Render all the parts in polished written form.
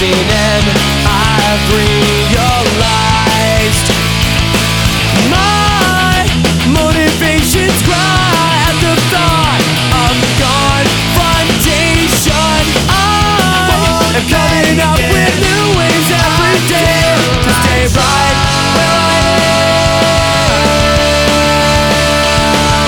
missing, and I've realized my motivations cry at the thought of confrontation. I am coming up with new ways every day to stay right where I am.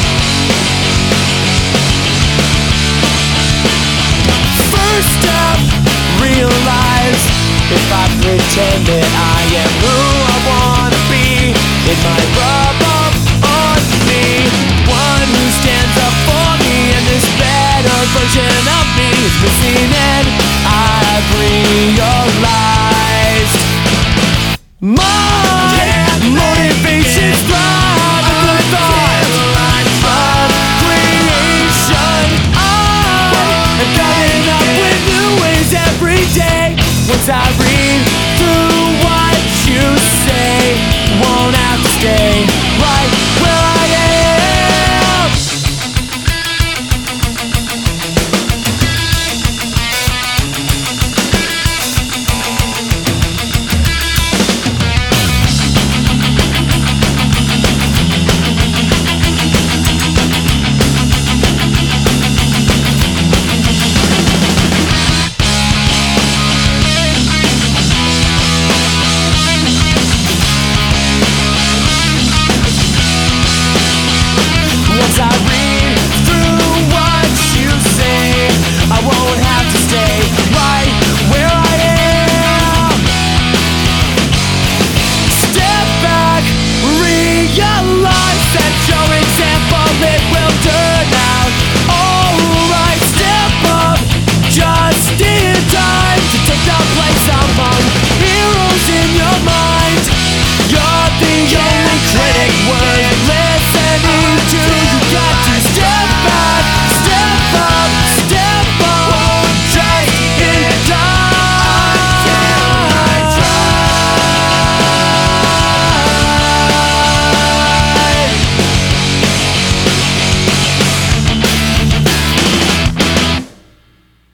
First step, realize if I pretend that I am who I wanna be, it might rub off on me. One who stands up for me, and this better version of me is missing, and I've realized my motivations thrive at the thought of creation. I'm coming up with new ways every day once I